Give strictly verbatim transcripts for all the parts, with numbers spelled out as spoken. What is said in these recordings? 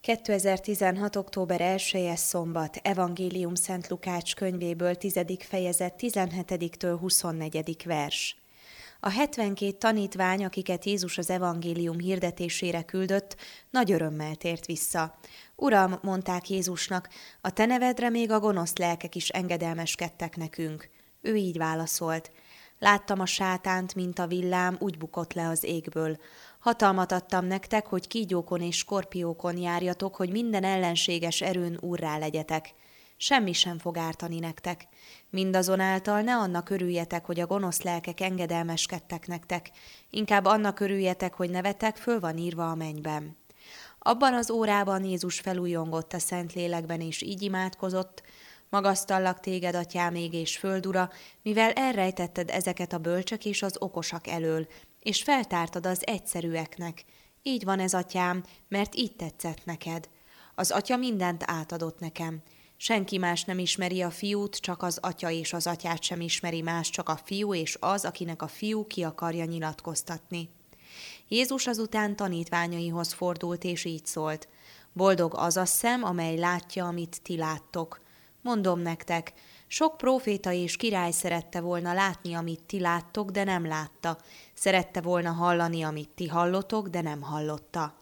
kétezer-tizenhat. október elseje szombat, Evangélium Szent Lukács könyvéből tizedik fejezet tizenhetediktől huszonnegyedik vers. A hetvenkét tanítvány, akiket Jézus az evangélium hirdetésére küldött, nagy örömmel tért vissza. Uram, mondták Jézusnak, a te nevedre még a gonosz lelkek is engedelmeskedtek nekünk. Ő így válaszolt. Láttam a sátánt, mint a villám, úgy bukott le az égből. Hatalmat adtam nektek, hogy kígyókon és skorpiókon járjatok, hogy minden ellenséges erőn úrrá legyetek. Semmi sem fog ártani nektek. Mindazonáltal ne annak örüljetek, hogy a gonosz lelkek engedelmeskedtek nektek, inkább annak örüljetek, hogy nevetek föl van írva a mennyben. Abban az órában Jézus felújongott a Szentlélekben, és így imádkozott: Magasztallak téged, atyám, ég és földura, mivel elrejtetted ezeket a bölcsek és az okosak elől, és feltártad az egyszerűeknek. Így van ez, atyám, mert így tetszett neked. Az atya mindent átadott nekem. Senki más nem ismeri a fiút, csak az atya, és az atyát sem ismeri más, csak a fiú, és az, akinek a fiú ki akarja nyilatkoztatni. Jézus azután tanítványaihoz fordult, és így szólt: Boldog az a szem, amely látja, amit ti láttok. Mondom nektek, sok próféta és király szerette volna látni, amit ti láttok, de nem látta. Szerette volna hallani, amit ti hallotok, de nem hallotta.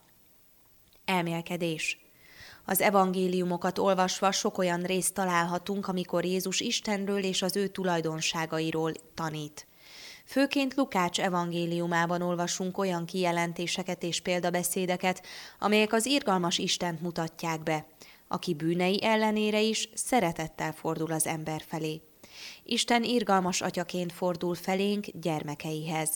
Elmélkedés. Az evangéliumokat olvasva sok olyan részt találhatunk, amikor Jézus Istenről és az ő tulajdonságairól tanít. Főként Lukács evangéliumában olvasunk olyan kijelentéseket és példabeszédeket, amelyek az irgalmas Istent mutatják be, aki bűnei ellenére is szeretettel fordul az ember felé. Isten irgalmas atyaként fordul felénk gyermekeihez.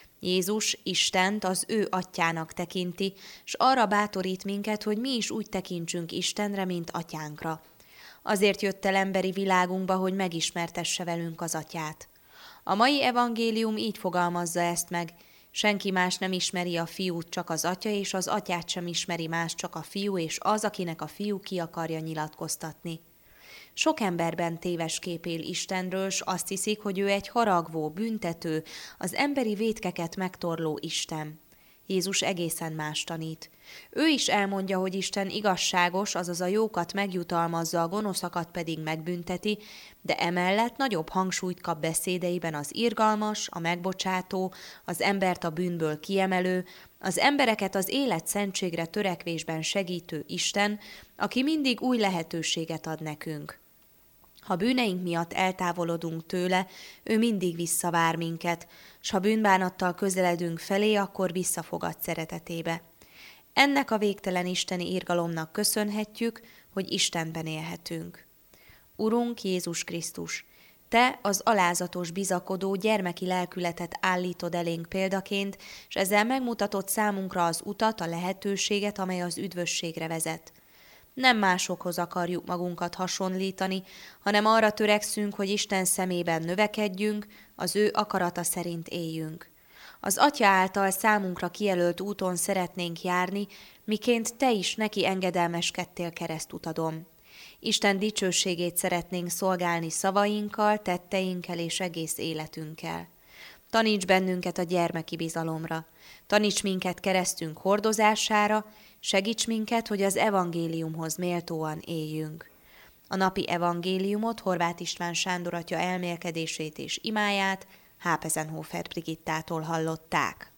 Jézus Istent az ő atyának tekinti, s arra bátorít minket, hogy mi is úgy tekintsünk Istenre, mint atyánkra. Azért jött el emberi világunkba, hogy megismertesse velünk az atyát. A mai evangélium így fogalmazza ezt meg: senki más nem ismeri a fiút, csak az atya, és az atyát sem ismeri más, csak a fiú, és az, akinek a fiú ki akarja nyilatkoztatni. Sok emberben téves kép él Istenről, s azt hiszik, hogy ő egy haragvó, büntető, az emberi vétkeket megtorló Isten. Jézus egészen más tanít. Ő is elmondja, hogy Isten igazságos, azaz a jókat megjutalmazza, a gonoszakat pedig megbünteti, de emellett nagyobb hangsúlyt kap beszédeiben az irgalmas, a megbocsátó, az embert a bűnből kiemelő, az embereket az élet szentségre törekvésben segítő Isten, aki mindig új lehetőséget ad nekünk. Ha bűneink miatt eltávolodunk tőle, ő mindig visszavár minket, s ha bűnbánattal közeledünk felé, akkor visszafogad szeretetébe. Ennek a végtelen isteni irgalomnak köszönhetjük, hogy Istenben élhetünk. Urunk Jézus Krisztus, te az alázatos, bizakodó, gyermeki lelkületet állítod elénk példaként, s ezzel megmutatod számunkra az utat, a lehetőséget, amely az üdvösségre vezet. Nem másokhoz akarjuk magunkat hasonlítani, hanem arra törekszünk, hogy Isten szemében növekedjünk, az ő akarata szerint éljünk. Az Atya által számunkra kijelölt úton szeretnénk járni, miként te is neki engedelmeskedtél keresztutadon. Isten dicsőségét szeretnénk szolgálni szavainkkal, tetteinkkel és egész életünkkel. Taníts bennünket a gyermeki bizalomra, taníts minket keresztünk hordozására, segíts minket, hogy az evangéliumhoz méltóan éljünk. A napi evangéliumot, Horváth István Sándor atya elmélkedését és imáját Hápezenhofer Brigittától hallották.